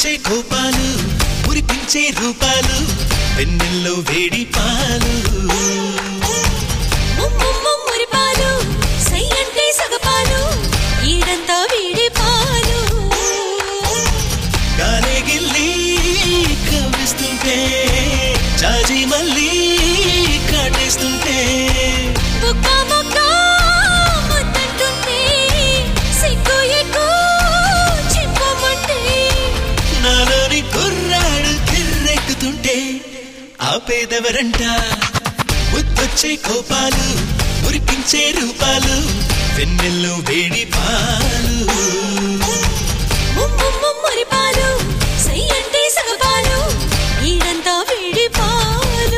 ముద్దొచ్చే కోపాలు మురిపించే రూపాలు వెన్నెల్లో వేడి పాలు మురిపాలు సై అంటే సగపాలు ఈడంతా వేడి పాలు గాలే గిల్లి కవ్విస్తుంటే జాజి మళ్ళీ కాటేస్తుంటే బుక్క బుక్క ముద్దంటుంటే సిగ్గు ఎక్కు చిప్పమంటే నాలోని కుర్రాడు కిర్రెక్కుతుంటే ఆపేదెవరంట ముద్దొచ్చే కోపాలు మురిపించే రూపాలు వెన్నెల్లో వేడి పాలు మురిపాలు సై అంటే సగపాలు ఈడంతా వేడి పాలు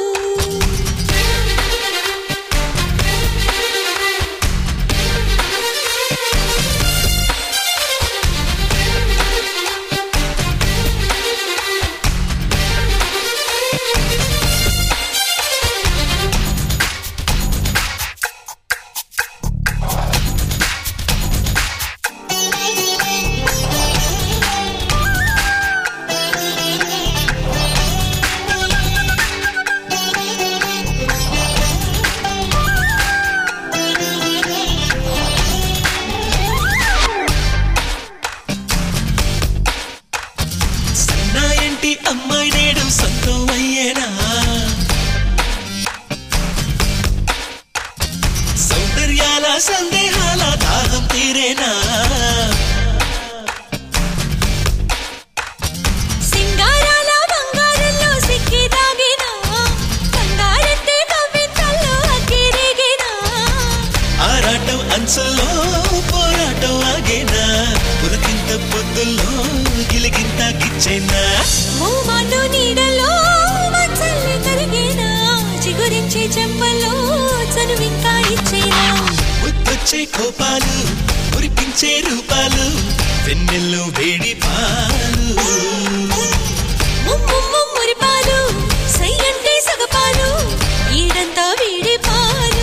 అమ్మాయి నేడు సొంతం అయ్యేనా సౌందర్యాల సందేహాల దాహం తీరేనా సింగారాల బంగారంలో సిక్కి దాగినా కంగారెత్తే కవితల్లో అగ్గిరేగినా ఆరాటం అంచుల్లో పోరాటం ఆగేనా పులకింత పొద్దుల్లో గిలిగింత గిచ్చేనా మూమాటో నీడలో మచ్చల్ని కరిగేనా చిగురించే చెంపల్లో చనువింకా ఇచ్చేనా ముద్దొచ్చే కోపాలు మురిపించే రూపాలు వెన్నెల్లో వేడి పాలు మురిపాలు సై అంటే సగపాలు ఈడంతా వేడి పాలు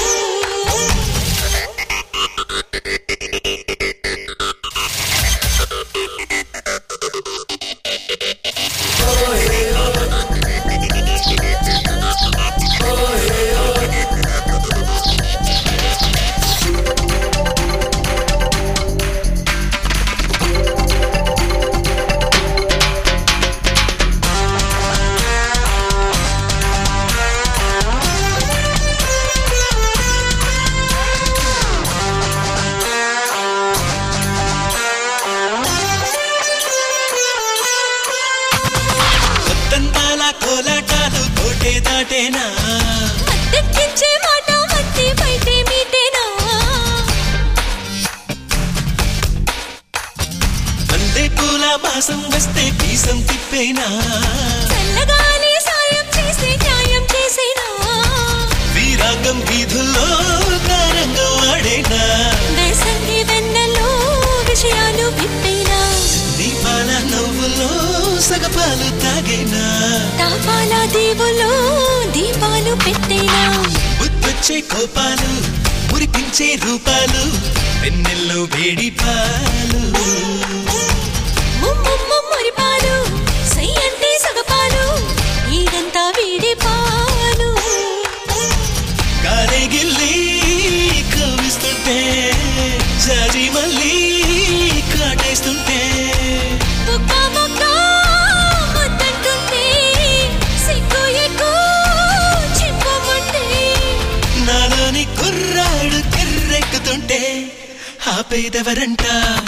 కోలాటాలు కోటే దాటేనా మత్తెక్కించే మాట మత్తి బయటే మీటేనా అందే పూల మాసం వస్తే పీసం తిప్పేనా చల్లగాలి సాయం చేసి న్యాయం చేసేనా వీరాగం వీధుల్లో కారంగం ఆడేనా దేశంగి వెన్నెల్లో విషయాలు విప్పేనా దీపాల నవ్వుల్లో సగపాలు తాగేనా తాపాల దీవులో దీపాలు పెట్టేనా ముద్దొచ్చే కోపాలు మురిపించే రూపాలు వెన్నెల్లో వేడి పాలు మురిపాలు సై అంటే సగపాలు ఈడంతా వేడి పాలు గాలే గిల్లి కవ్విస్తుంటే జాజి మళ్ళీ కాటేస్తుంటే బుక్క బుక్క ముద్దంటుంటే సిగ్గు ఎక్కు చిప్పమంటే నాలోని కుర్రాడు కిర్రెక్కుతుంటే ఆపేదెవరంట